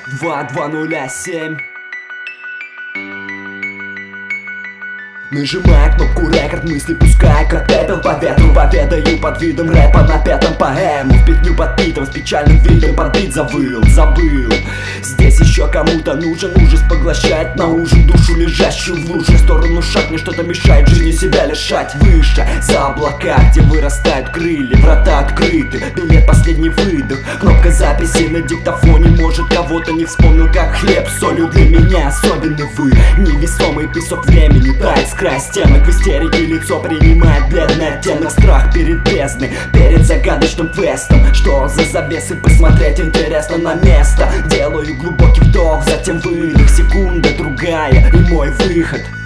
2207. Нажимая кнопку рекорд, мысли пуская как пепел по ветру. Поведаю под видом рэпа на пятом поэму. В песню подпитан с печальным видом, под бит забыл. Здесь еще кому-то нужен ужас, поглощает на ужин душу, лежащую в луже. В сторону шаг, мне что-то мешает жизни себя лишать. Выше, за облака, где вырастают крылья. Врата открыты, билет последний выдох. Кнопка записи на диктофоне, может кого-то не вспомнил, как хлеб с солью. Для меня особенный вы, невесомый песок времени тает с края стенок. В истерике лицо принимает бледный оттенок. Страх перед бездной, перед загадочным квестом. Что за завесы, посмотреть интересно на место. Делаю глубокий вдох, затем выдох. Секунда, другая и мой выход.